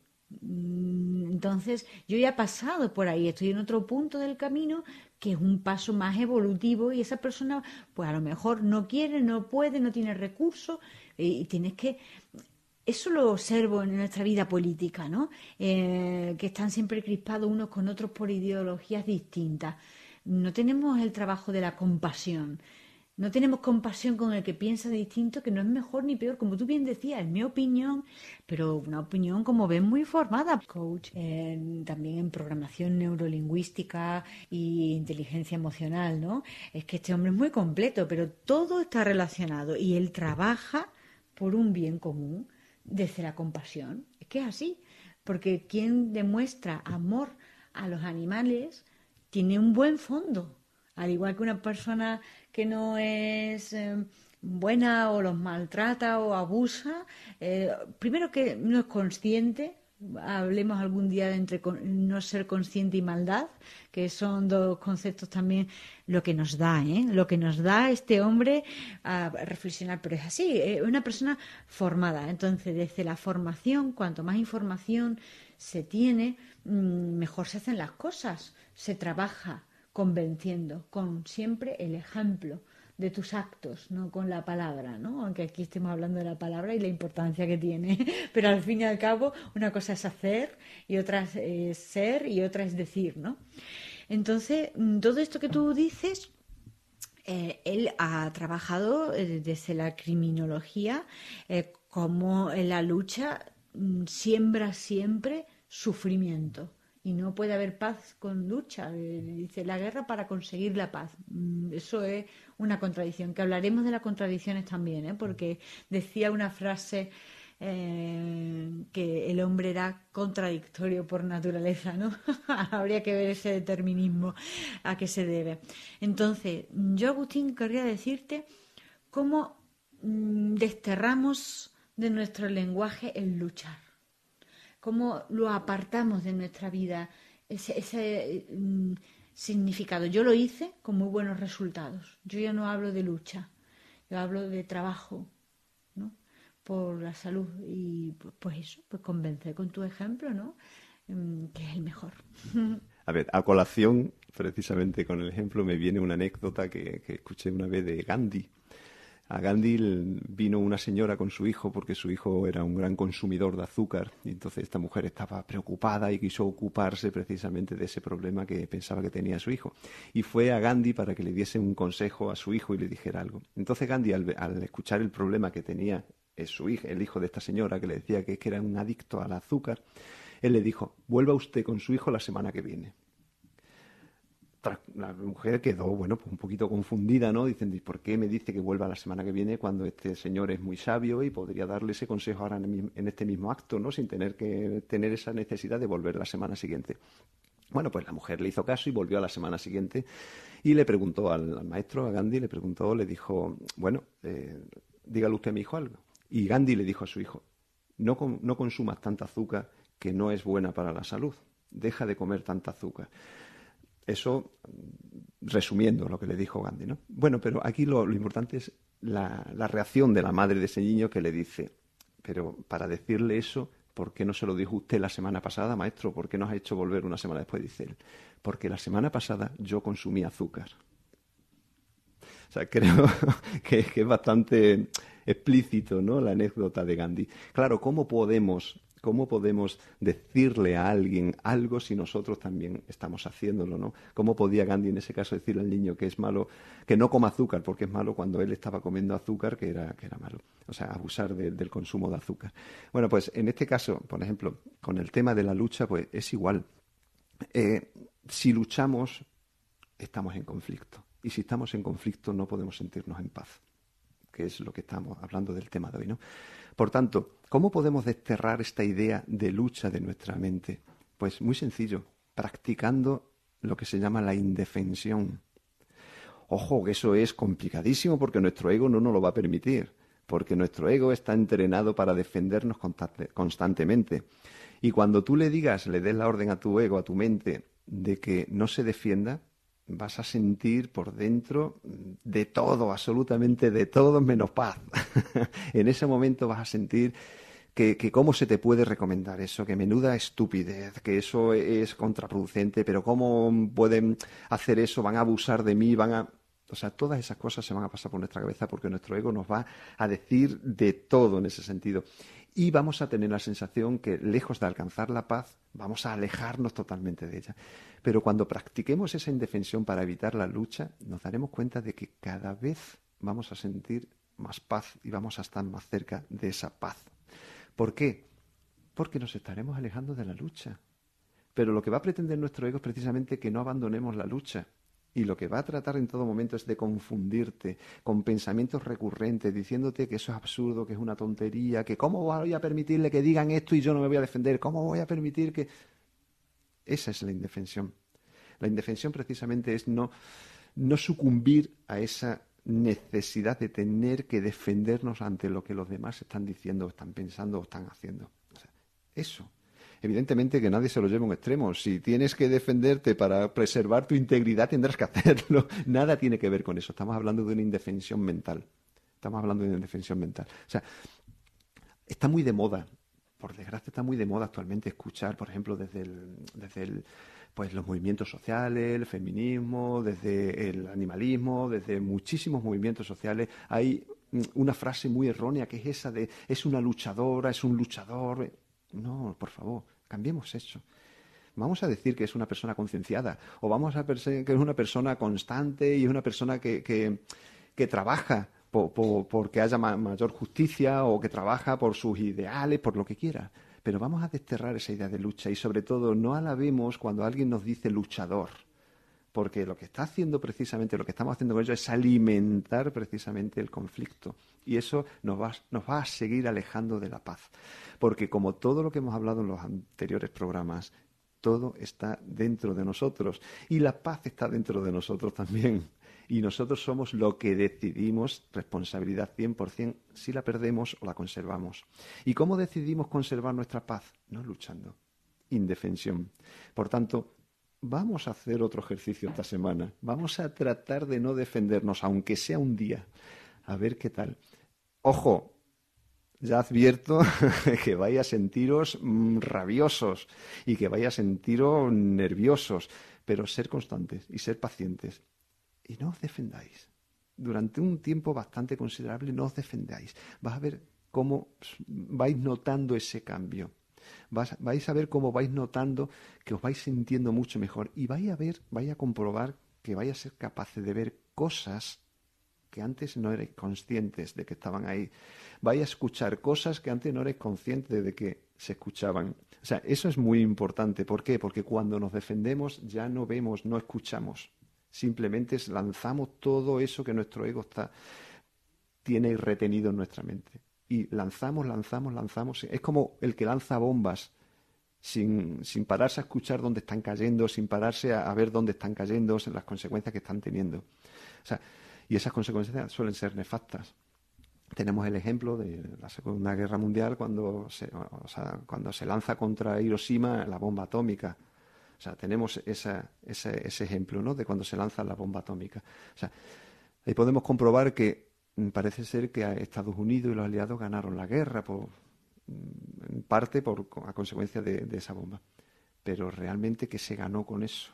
Entonces, yo ya he pasado por ahí, estoy en otro punto del camino que es un paso más evolutivo y esa persona, pues a lo mejor no quiere, no puede, no tiene recursos y tienes que... Eso lo observo en nuestra vida política, ¿no? Eh, que están siempre crispados unos con otros por ideologías distintas. No tenemos el trabajo de la compasión. No tenemos compasión con el que piensa distinto, que no es mejor ni peor, como tú bien decías, es mi opinión, pero una opinión, como ven, muy formada. Coach, eh, también en programación neurolingüística y inteligencia emocional, ¿no? Es que este hombre es muy completo, pero todo está relacionado y él trabaja por un bien común. Desde la compasión, es que es así, porque quien demuestra amor a los animales tiene un buen fondo, al igual que una persona que no es eh, buena o los maltrata o abusa, eh, primero que no es consciente. Hablemos algún día de entre no ser consciente y maldad, que son dos conceptos también lo que nos da, ¿eh? Lo que nos da este hombre a reflexionar, pero es así, es una persona formada. Entonces, desde la formación, cuanto más información se tiene, mejor se hacen las cosas, se trabaja convenciendo, con siempre el ejemplo de tus actos, no con la palabra, ¿no? Aunque aquí estemos hablando de la palabra y la importancia que tiene, pero al fin y al cabo una cosa es hacer y otra es ser y otra es decir, ¿no? Entonces, todo esto que tú dices eh, él ha trabajado eh, desde la criminología eh, como en la lucha mm, siembra siempre sufrimiento. Y no puede haber paz con lucha. Eh, dice la guerra para conseguir la paz. Mm, Eso es una contradicción, que hablaremos de las contradicciones también, ¿eh? Porque decía una frase eh, que el hombre era contradictorio por naturaleza, ¿no? Habría que ver ese determinismo a qué se debe. Entonces, yo, Agustín, querría decirte cómo mm, desterramos de nuestro lenguaje el luchar, cómo lo apartamos de nuestra vida, ese, ese mm, significado. Yo lo hice con muy buenos resultados. Yo ya no hablo de lucha, yo hablo de trabajo, ¿no? Por la salud y pues eso, pues convencer con tu ejemplo, ¿no? Mm, que es el mejor. A ver, a colación, precisamente con el ejemplo, me viene una anécdota que, que escuché una vez de Gandhi. A Gandhi vino una señora con su hijo porque su hijo era un gran consumidor de azúcar y entonces esta mujer estaba preocupada y quiso ocuparse precisamente de ese problema que pensaba que tenía su hijo. Y fue a Gandhi para que le diese un consejo a su hijo y le dijera algo. Entonces Gandhi, al, al escuchar el problema que tenía su hijo, el hijo de esta señora, que le decía que, que era un adicto al azúcar, él le dijo: vuelva usted con su hijo la semana que viene. La mujer quedó, bueno, pues un poquito confundida, ¿no? Dicen, ¿por qué me dice que vuelva la semana que viene cuando este señor es muy sabio y podría darle ese consejo ahora en, en este mismo acto, ¿no? Sin tener que tener esa necesidad de volver la semana siguiente. Bueno, pues la mujer le hizo caso y volvió a la semana siguiente y le preguntó al, al maestro, a Gandhi, le preguntó, le dijo, bueno, eh, dígale usted a mi hijo algo. Y Gandhi le dijo a su hijo, no, con, no consumas tanta azúcar que no es buena para la salud. Deja de comer tanta azúcar. Eso, resumiendo lo que le dijo Gandhi, ¿no? Bueno, pero aquí lo, lo importante es la, la reacción de la madre de ese niño, que le dice, pero para decirle eso, ¿por qué no se lo dijo usted la semana pasada, maestro? ¿Por qué nos ha hecho volver una semana después? Dice él, porque la semana pasada yo consumí azúcar. O sea, creo que, que es bastante explícito, ¿no?, la anécdota de Gandhi. Claro, ¿cómo podemos... ¿Cómo podemos decirle a alguien algo si nosotros también estamos haciéndolo, ¿no? ¿Cómo podía Gandhi en ese caso decirle al niño que es malo, que no coma azúcar porque es malo, cuando él estaba comiendo azúcar que era, que era malo? O sea, abusar de, del consumo de azúcar. Bueno, pues en este caso, por ejemplo, con el tema de la lucha, pues es igual. Eh, si luchamos, estamos en conflicto. Y si estamos en conflicto, no podemos sentirnos en paz, que es lo que estamos hablando del tema de hoy, ¿no? Por tanto, ¿cómo podemos desterrar esta idea de lucha de nuestra mente? Pues muy sencillo, practicando lo que se llama la indefensión. Ojo, que eso es complicadísimo porque nuestro ego no nos lo va a permitir, porque nuestro ego está entrenado para defendernos constantemente. Y cuando tú le digas, le des la orden a tu ego, a tu mente, de que no se defienda, vas a sentir por dentro de todo, absolutamente de todo, menos paz. En ese momento vas a sentir que, que cómo se te puede recomendar eso, que menuda estupidez, que eso es contraproducente, pero cómo pueden hacer eso, van a abusar de mí, van a... O sea, todas esas cosas se van a pasar por nuestra cabeza porque nuestro ego nos va a decir de todo en ese sentido. Y vamos a tener la sensación que, lejos de alcanzar la paz, vamos a alejarnos totalmente de ella. Pero cuando practiquemos esa indefensión para evitar la lucha, nos daremos cuenta de que cada vez vamos a sentir más paz y vamos a estar más cerca de esa paz. ¿Por qué? Porque nos estaremos alejando de la lucha. Pero lo que va a pretender nuestro ego es precisamente que no abandonemos la lucha. Y lo que va a tratar en todo momento es de confundirte con pensamientos recurrentes, diciéndote que eso es absurdo, que es una tontería, que cómo voy a permitirle que digan esto y yo no me voy a defender, cómo voy a permitir que... Esa es la indefensión. La indefensión precisamente es no, no sucumbir a esa necesidad de tener que defendernos ante lo que los demás están diciendo, están pensando o están haciendo. O sea, eso. Evidentemente que nadie se lo lleva a un extremo. Si tienes que defenderte para preservar tu integridad, tendrás que hacerlo. Nada tiene que ver con eso. Estamos hablando de una indefensión mental. Estamos hablando de una indefensión mental. O sea, está muy de moda, por desgracia está muy de moda actualmente escuchar, por ejemplo, desde el, desde el, pues los movimientos sociales, el feminismo, desde el animalismo, desde muchísimos movimientos sociales, hay una frase muy errónea que es esa de es una luchadora, es un luchador. No, por favor, cambiemos eso. Vamos a decir que es una persona concienciada, o vamos a decir que es una persona constante y es una persona que, que, que trabaja por, por, porque haya ma- mayor justicia, o que trabaja por sus ideales, por lo que quiera. Pero vamos a desterrar esa idea de lucha y, sobre todo, no alabemos cuando alguien nos dice luchador. Porque lo que está haciendo precisamente, lo que estamos haciendo con ello es alimentar precisamente el conflicto. Y eso nos va, nos va a seguir alejando de la paz. Porque, como todo lo que hemos hablado en los anteriores programas, todo está dentro de nosotros. Y la paz está dentro de nosotros también. Y nosotros somos lo que decidimos, responsabilidad cien por ciento, si la perdemos o la conservamos. ¿Y cómo decidimos conservar nuestra paz? No luchando, indefensión. Por tanto, vamos a hacer otro ejercicio esta semana. Vamos a tratar de no defendernos, aunque sea un día. A ver qué tal. Ojo, ya advierto que vais a sentiros mm, rabiosos y que vais a sentiros nerviosos, pero ser constantes y ser pacientes. Y no os defendáis. Durante un tiempo bastante considerable no os defendáis. Vas a ver cómo vais notando ese cambio. Vas, vais a ver cómo vais notando que os vais sintiendo mucho mejor, y vais a ver, vais a comprobar que vais a ser capaces de ver cosas que antes no erais conscientes de que estaban ahí. Vais a escuchar cosas que antes no erais conscientes de que se escuchaban. O sea, eso es muy importante. ¿Por qué? Porque cuando nos defendemos ya no vemos, no escuchamos. Simplemente lanzamos todo eso que nuestro ego está, tiene retenido en nuestra mente. Y lanzamos, lanzamos, lanzamos. Es como el que lanza bombas sin, sin pararse a escuchar dónde están cayendo, sin pararse a, a ver dónde están cayendo, las consecuencias que están teniendo. O sea, y esas consecuencias suelen ser nefastas. Tenemos el ejemplo de la Segunda Guerra Mundial, cuando se, o sea, cuando se lanza contra Hiroshima la bomba atómica. O sea, tenemos esa, ese, ese ejemplo, ¿no?, de cuando se lanza la bomba atómica. O sea, ahí podemos comprobar que parece ser que Estados Unidos y los aliados ganaron la guerra, por, en parte por, a consecuencia de, de esa bomba. Pero realmente, ¿qué se ganó con eso?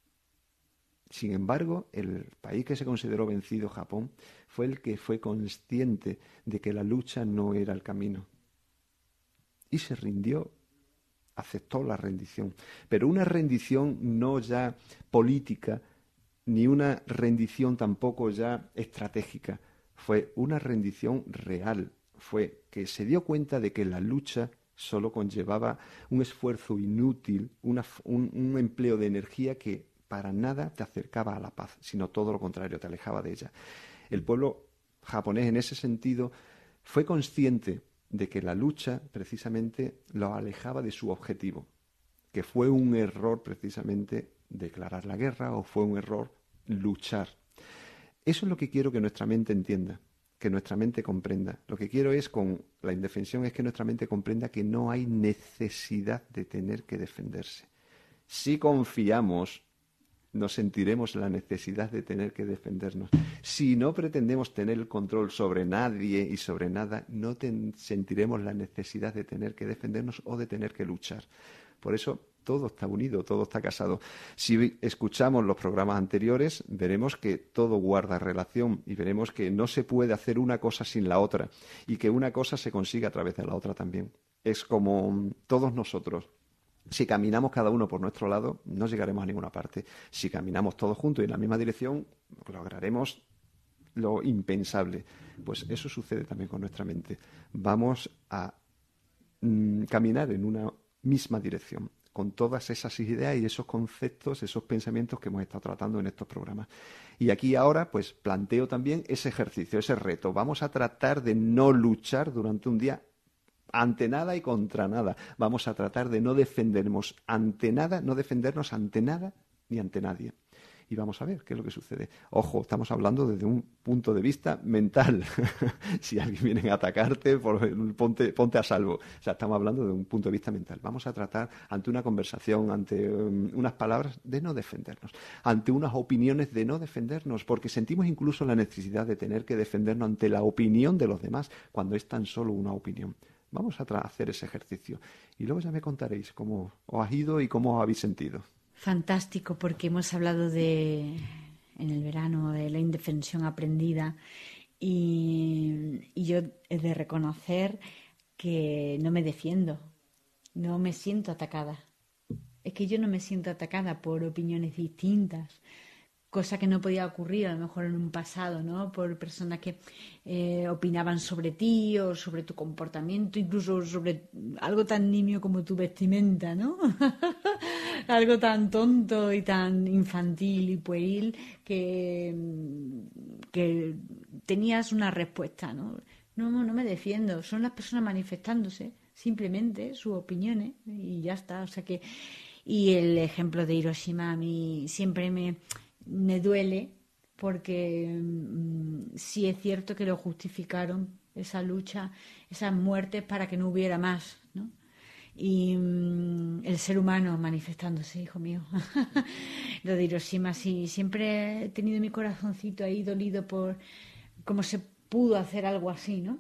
Sin embargo, el país que se consideró vencido, Japón, fue el que fue consciente de que la lucha no era el camino. Y se rindió, aceptó la rendición. Pero una rendición no ya política, ni una rendición tampoco ya estratégica. Fue una rendición real. Fue que se dio cuenta de que la lucha solo conllevaba un esfuerzo inútil, una, un, un empleo de energía que para nada te acercaba a la paz, sino todo lo contrario, te alejaba de ella. El pueblo japonés, en ese sentido, fue consciente de que la lucha precisamente lo alejaba de su objetivo, que fue un error precisamente declarar la guerra, o fue un error luchar. Eso es lo que quiero que nuestra mente entienda, que nuestra mente comprenda. Lo que quiero es, con la indefensión, es que nuestra mente comprenda que no hay necesidad de tener que defenderse. Si confiamos, no sentiremos la necesidad de tener que defendernos. Si no pretendemos tener el control sobre nadie y sobre nada, no ten, sentiremos la necesidad de tener que defendernos o de tener que luchar. Por eso todo está unido, todo está casado. Si escuchamos los programas anteriores, veremos que todo guarda relación y veremos que no se puede hacer una cosa sin la otra y que una cosa se consigue a través de la otra también. Es como todos nosotros. Si caminamos cada uno por nuestro lado, no llegaremos a ninguna parte. Si caminamos todos juntos y en la misma dirección, lograremos lo impensable. Pues eso sucede también con nuestra mente. Vamos a mm, caminar en una misma dirección, con todas esas ideas y esos conceptos, esos pensamientos que hemos estado tratando en estos programas. Y aquí ahora, pues planteo también ese ejercicio, ese reto. Vamos a tratar de no luchar durante un día ante nada y contra nada. Vamos a tratar de no defendernos ante nada, no defendernos ante nada ni ante nadie. Y vamos a ver qué es lo que sucede. Ojo, estamos hablando desde un punto de vista mental. Si alguien viene a atacarte, por, ponte, ponte a salvo. O sea, estamos hablando de un punto de vista mental. Vamos a tratar, ante una conversación, ante um, unas palabras, de no defendernos. Ante unas opiniones, de no defendernos. Porque sentimos incluso la necesidad de tener que defendernos ante la opinión de los demás, cuando es tan solo una opinión. Vamos a hacer ese ejercicio. Y luego ya me contaréis cómo os ha ido y cómo os habéis sentido. Fantástico, porque hemos hablado de, en el verano, de la indefensión aprendida, y, y yo he de reconocer que no me defiendo, no me siento atacada. Es que yo no me siento atacada por opiniones distintas, cosa que no podía ocurrir a lo mejor en un pasado, ¿no? Por personas que eh, opinaban sobre ti o sobre tu comportamiento, incluso sobre algo tan nimio como tu vestimenta, ¿no? Algo tan tonto y tan infantil y pueril que, que tenías una respuesta, ¿no? No, no me defiendo, son las personas manifestándose simplemente sus opiniones y ya está. O sea que, y el ejemplo de Hiroshima a mí siempre me, me duele porque mmm, sí es cierto que lo justificaron, esa lucha, esas muertes para que no hubiera más, ¿no? Y mmm, el ser humano manifestándose, hijo mío. Lo de Hiroshima, sí, siempre he tenido mi corazoncito ahí dolido por cómo se pudo hacer algo así, ¿no?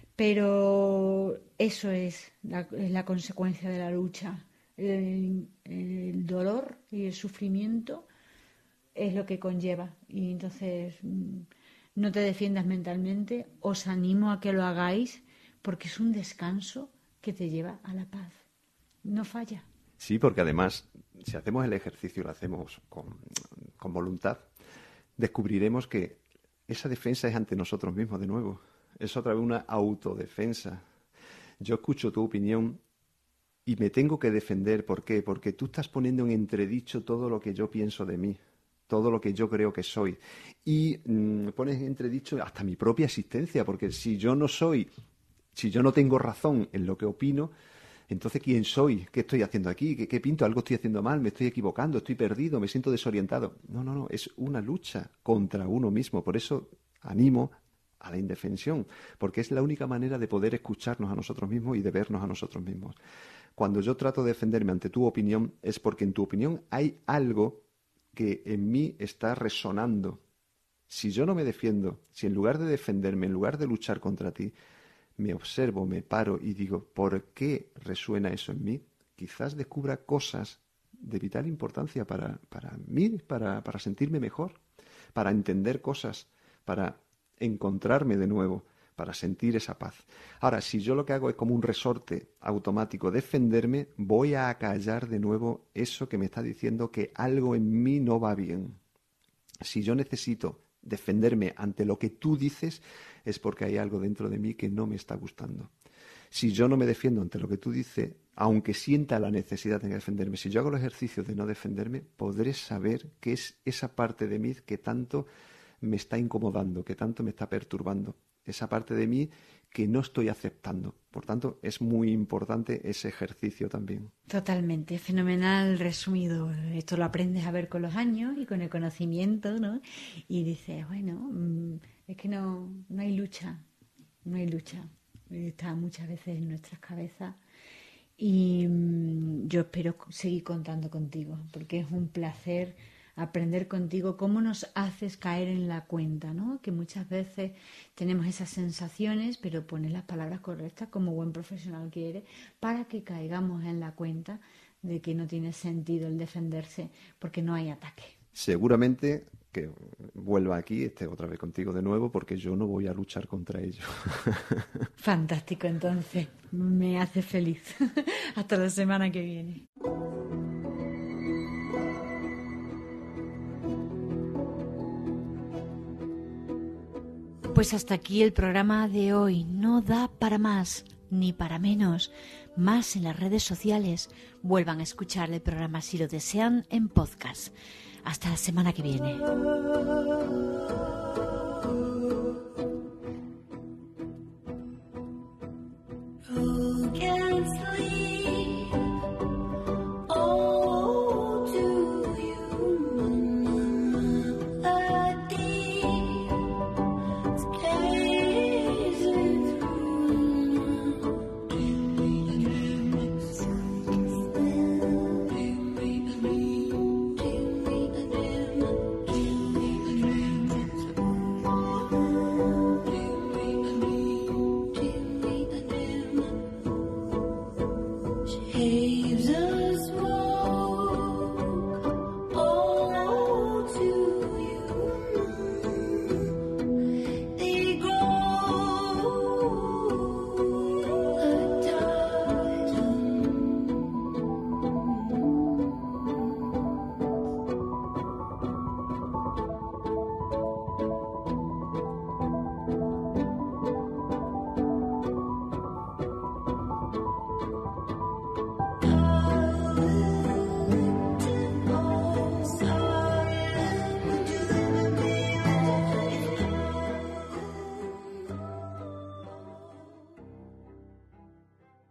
Pero eso es la, es la consecuencia de la lucha. El, el dolor y el sufrimiento es lo que conlleva. Y entonces no te defiendas mentalmente. Os animo a que lo hagáis porque es un descanso que te lleva a la paz. No falla. Sí, porque además, si hacemos el ejercicio, lo hacemos con, con voluntad, descubriremos que esa defensa es ante nosotros mismos de nuevo. Es otra vez una autodefensa. Yo escucho tu opinión y me tengo que defender. ¿Por qué? Porque tú estás poniendo en entredicho todo lo que yo pienso de mí, todo lo que yo creo que soy. Y mmm, pones en entredicho hasta mi propia existencia, porque si yo no soy, si yo no tengo razón en lo que opino, entonces ¿quién soy? ¿Qué estoy haciendo aquí? ¿Qué, qué pinto? ¿Algo estoy haciendo mal? ¿Me estoy equivocando? ¿Estoy perdido? ¿Me siento desorientado? No, no, no. Es una lucha contra uno mismo. Por eso animo a la indefensión, porque es la única manera de poder escucharnos a nosotros mismos y de vernos a nosotros mismos. Cuando yo trato de defenderme ante tu opinión, es porque en tu opinión hay algo que en mí está resonando. Si yo no me defiendo, si en lugar de defenderme, en lugar de luchar contra ti, me observo, me paro y digo, ¿por qué resuena eso en mí? Quizás descubra cosas de vital importancia para, para mí, para, para sentirme mejor, para entender cosas, para encontrarme de nuevo, para sentir esa paz. Ahora, si yo lo que hago es como un resorte automático defenderme, voy a acallar de nuevo eso que me está diciendo que algo en mí no va bien. Si yo necesito defenderme ante lo que tú dices, es porque hay algo dentro de mí que no me está gustando. Si yo no me defiendo ante lo que tú dices, aunque sienta la necesidad de defenderme, si yo hago el ejercicio de no defenderme, podré saber qué es esa parte de mí que tanto me está incomodando, que tanto me está perturbando, esa parte de mí que no estoy aceptando. Por tanto, es muy importante ese ejercicio también. Totalmente, fenomenal resumido. Esto lo aprendes a ver con los años y con el conocimiento, ¿no? Y dices, bueno, es que no, no hay lucha, no hay lucha. Está muchas veces en nuestras cabezas y yo espero seguir contando contigo porque es un placer aprender contigo cómo nos haces caer en la cuenta, ¿no? Que muchas veces tenemos esas sensaciones, pero pones las palabras correctas como buen profesional que eres para que caigamos en la cuenta de que no tiene sentido el defenderse porque no hay ataque. Seguramente que vuelva aquí, esté otra vez contigo de nuevo, porque yo no voy a luchar contra ello. Fantástico, entonces. Me hace feliz. Hasta la semana que viene. Pues hasta aquí el programa de hoy. No da para más ni para menos. Más en las redes sociales. Vuelvan a escuchar el programa si lo desean en podcast. Hasta la semana que viene.